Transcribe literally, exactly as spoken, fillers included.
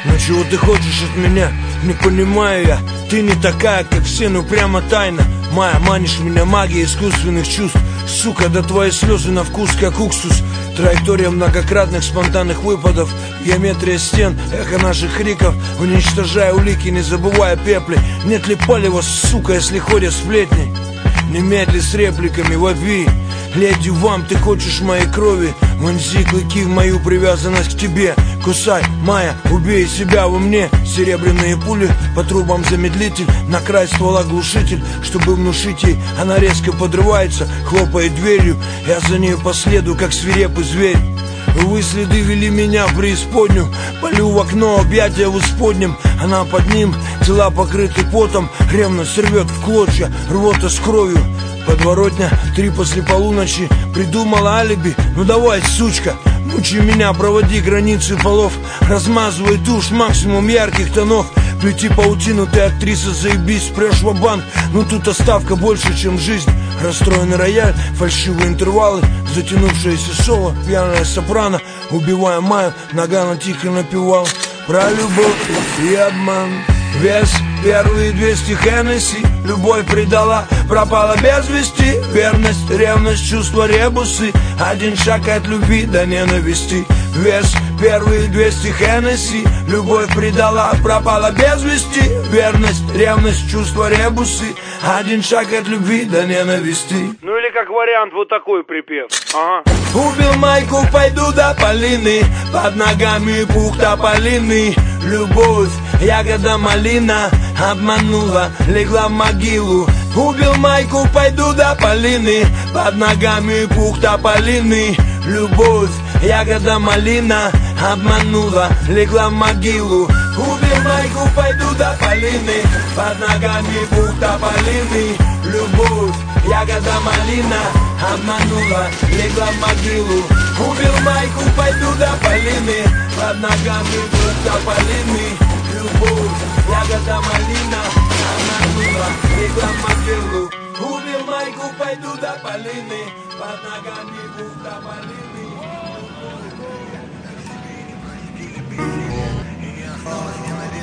Но чего ты хочешь от меня? Не понимаю я. Ты не такая, как все, ну прямо тайна. Моя, манишь меня магией искусственных чувств. Сука, да твои слезы на вкус, как уксус. Траектория многократных спонтанных выпадов. Геометрия стен, эхо наших криков. Уничтожая улики, не забывая пепли. Нет ли палева, сука, если ходят сплетни? Немедли с репликами вопи. Леди вам, ты хочешь моей крови? Вонзи клыки в мою привязанность к тебе. Кусай, Майя, убей себя во мне. Серебряные пули по трубам замедлитель. На край ствола глушитель, чтобы внушить ей. Она резко подрывается, хлопает дверью. Я за нею последую, как свирепый зверь. Вы следы вели меня в преисподнюю. Полю в окно, объятия в исподнем. Она под ним, тела покрыты потом. Ревность рвет в клочья, рвота с кровью. Подворотня, три после полуночи. Придумала алиби, ну давай, сучка. Мучи меня, проводи границы полов. Размазывай тушь, максимум ярких тонов. Плети паутину, ты актриса, заебись, спрешь в банк. Но тут оставка больше, чем жизнь. Расстроенный рояль, фальшивые интервалы. Затянувшееся соло, пьяная сопрано. Убивая Майю, Нагано тихо напевал про любовь и обман. Вес первые двести Хеннесси. Любовь предала, пропала без вести. Верность, ревность, чувства, ребусы. Один шаг от любви до ненависти. Вес первые двести Хеннесси. Любовь предала, пропала без вести. Верность, ревность, чувства, ребусы. Один шаг от любви до ненависти. Ну или как вариант вот такой припев. Ага. Убил Майку, пойду до Полины. Под ногами пух тополиный. Любовь, ягода малина. Обманула, легла в могилу. Убил Майку, пойду до Полины. Под ногами пух тополиный. Любовь, ягода малина. Обманула, легла в могилу. Убил Майку, пойду до Полины. Под ногами пух тополиный. Любовь, ягода малина. Обманула, легла в могилу. Убил Майку, пойду до Полины. Под ногами пух тополиный. Любовь, ягода малина. Обманула, легла в могилу. Убил Майку, пойду до Полины. Под ногами пух тополиный. Я осталась ненавидеть.